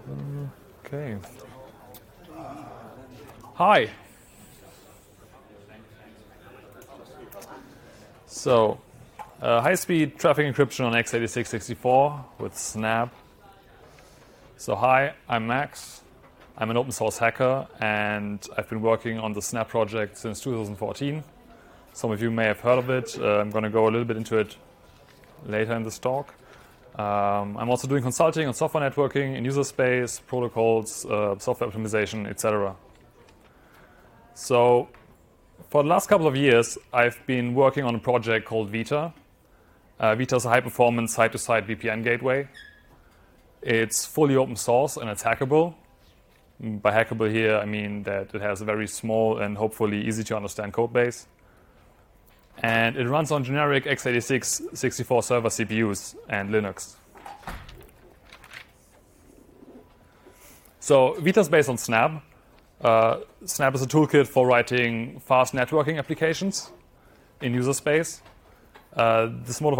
Okay. Hi. So, high-speed traffic encryption on x86-64 with Snap. So hi, I'm Max. I'm an open source hacker, and I've been working on the Snap project since 2014. Some of you may have heard of it. I'm going to go a little bit into it later in this talk. I'm also doing consulting on software networking in user space, protocols, software optimization, etc. So for the last couple of years, I've been working on a project called Vita. Vita is a high-performance site-to-site VPN gateway. It's fully open source and it's hackable. By hackable here, I mean that it has a very small and hopefully easy to understand code base. And it runs on generic x86-64 server CPUs and Linux. So Vita is based on Snap. Snap is a toolkit for writing fast networking applications in user space. This mode of